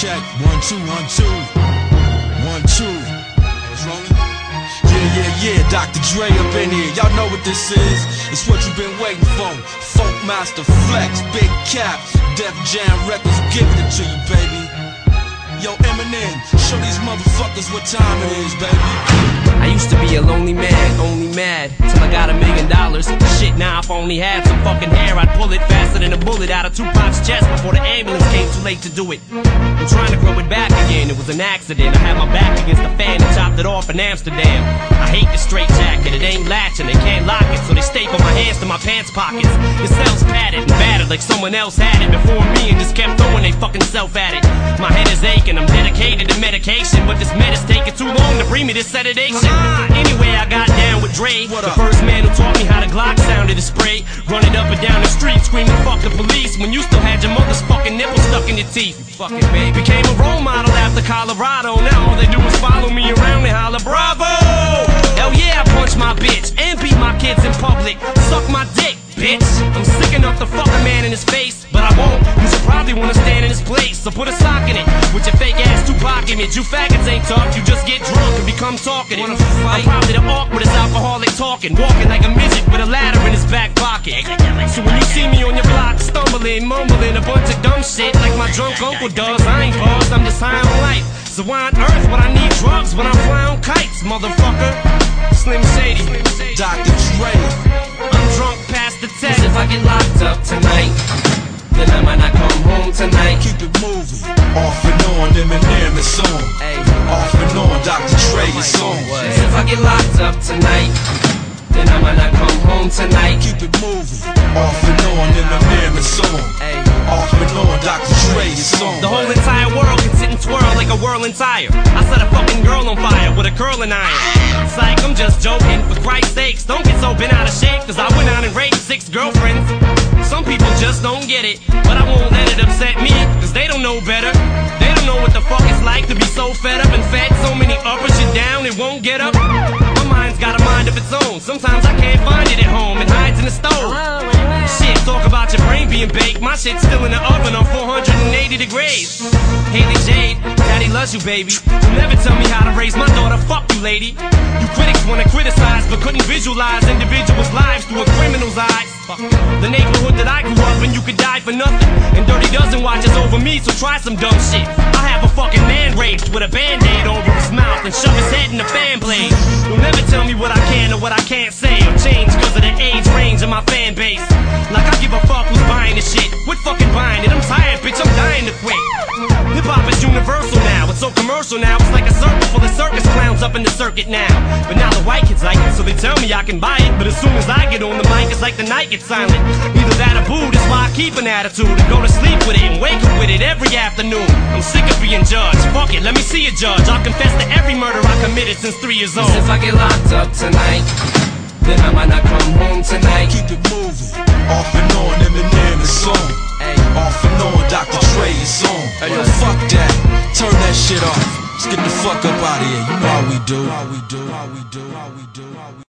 check. 1 2 1 2 1 2. It's rolling. Yeah, Dr. Dre up in here. Y'all know what this is. It's what you've been waiting for. Funk Master Flex, Big Cap, Def Jam Records, giving it to you, baby. Yo, Eminem, show these motherfuckers what time it is, baby. I used to be a lonely man, only mad, till I got $1 million. Shit, now if I only had some fucking hair, I'd pull it faster than a bullet out of Tupac's chest before the ambulance came too late to do it. I'm trying to grow it back again, it was an accident. I had my back against the fan and chopped it off in Amsterdam. I hate the straight jacket, it ain't latching, they can't lock it, so they staple my hands to my pants pockets. Your cell's padded and battered like someone else had it before me and just kept throwing they fucking self at it. My head is aching, I'm dedicated to medication, but this med is taking too long to bring me this sedation. Anyway, I got down with Dre, the first man who taught me how the Glock sounded to spray. Running up and down the street screaming fuck the police when you still had your mother's fucking nipples stuck in your teeth. You fucking baby. Became a role model after Colorado, now all they do is follow me around and holler bravo. Hell yeah, I punch my bitch and beat my kids in public. Suck my dick, bitch. I'm sick enough to fuck a man in his face, but I won't. You should probably wanna stand in his place, so put a sock in it with your fake ass Tupac image. You faggots ain't tough, you just get drunk and become talkative. I'm probably the awkwardest alcoholic talking, walking like a midget with a ladder in his back pocket. So when you see me on your block stumbling, mumbling a bunch of dumb shit like my drunk uncle does, I ain't buzzed, I'm just high on life. So why on earth would I need drugs when I fly on kites, motherfucker? Slim Shady, Dr. Dre. I'm drunk past the test. If I get locked up tonight, then I might not come home tonight. Keep it moving, off and on, Eminem is on. Off and on, Dr. Dre is on. If I get locked up tonight, then I might not come home tonight. Keep it moving, off and on, Eminem is on. Off and on, Dr. Dre is on. The whole entire world can sit and twirl like a whirling tire. I set a fucking girl on fire with a curling iron. Psych, I'm just joking, for Christ's sakes, don't get so bent out of shape, cause I went out and raped 6 girlfriends. Some people just don't get it, but I won't let it upset me, cause they don't know better. They don't know what the fuck it's like to be so fed up and fed so many uppers you down it won't get up. My mind's got a mind of its own, sometimes I can't find it at home, it hides in the stove. Shit, talk about your brain being baked, my shit's still in the oven on 480 degrees. Haley Jade, daddy loves you, baby. You'll never tell me how to raise my daughter, fuck you, lady. You critics wanna criticize, but couldn't visualize individuals' lives through a criminal's eyes. The neighborhood that I grew up in, you could die for nothing. And Dirty Dozen watches over me, so try some dumb shit. I have a fucking man raped with a band-aid over his mouth and shove his head in the fan blade. You'll never tell me what I can or what I can't say or change cause of the age range of my fan base. Like I give a fuck who's buying this shit. Quit fucking buying it, I'm tired, bitch, I'm dying to quit. Hip-hop is universal now, it's so commercial now. It's like a circle full of circus clowns up in the circuit now. But now the white kids like it, so they tell me I can buy it. But as soon as I get on the mic, it's like the night gets silent. Either that or boo, that's why I keep an attitude and go to sleep with it and wake up with it every afternoon. I'm sick of being judged, fuck it, let me see a judge. I'll confess to every murder I committed since 3 years old. If I get locked up tonight, then I might not come home tonight. Keep it moving, off and on, Eminem is on. Off and on, Dr. Dre is on. Hey yo, fuck that, turn that shit off. Let's get the fuck up out of here, you know how we do.